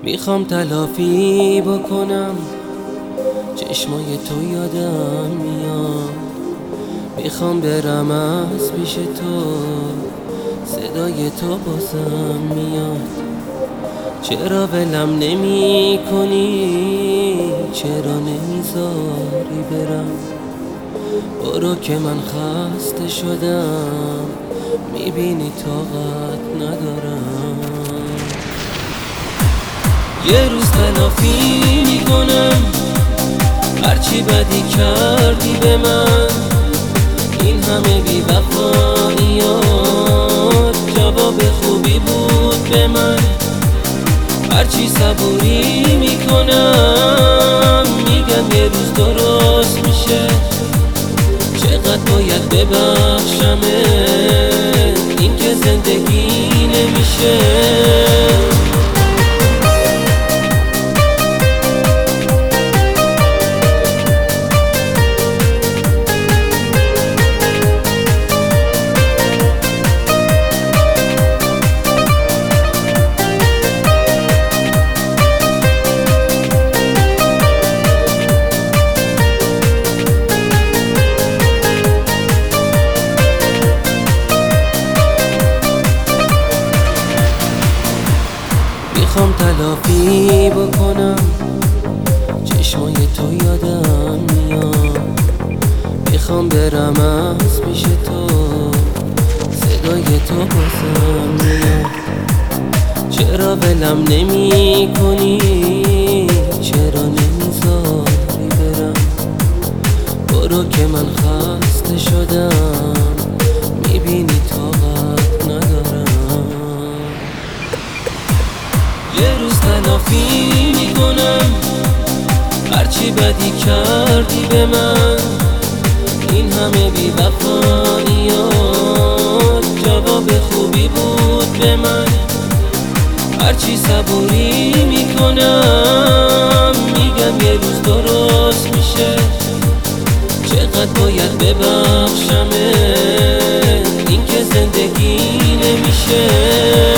میخوام تلافی بکنم، چشمای تو یادم میاد. میخوام برم از پیش تو، صدای تو بازم میاد. چرا ولم نمی کنی؟ چرا نمیذاری برم؟ برو که من خسته شدم، میبینی طاقت ندارم. یه روز تلافی میکنم هرچی بدی کردی به من. این همه بی وفاییات جواب خوبی بود به من. هرچی صبوری میکنم میگم یه روز درست میشه. چقدر باید ببخشمه، این که زندگی نمیشه. میخوام تلافی بکنم، چشمای تو یادم میاد. میخوام برم از پیش تو، صدای تو بازم میاد. چرا ولم نمی کنی؟ چرا نمیذاری برم؟ برو که من خسته شدم، میبینی طاقت ندارم. یه روز تلافی میکنم هرچی بدی کردی به من. این همه بی وفاییات جواب خوبی بود به من. هرچی صبوری میکنم میگم یه روز درست میشه. چقدر باید ببخشمه، این که زندگی نمیشه.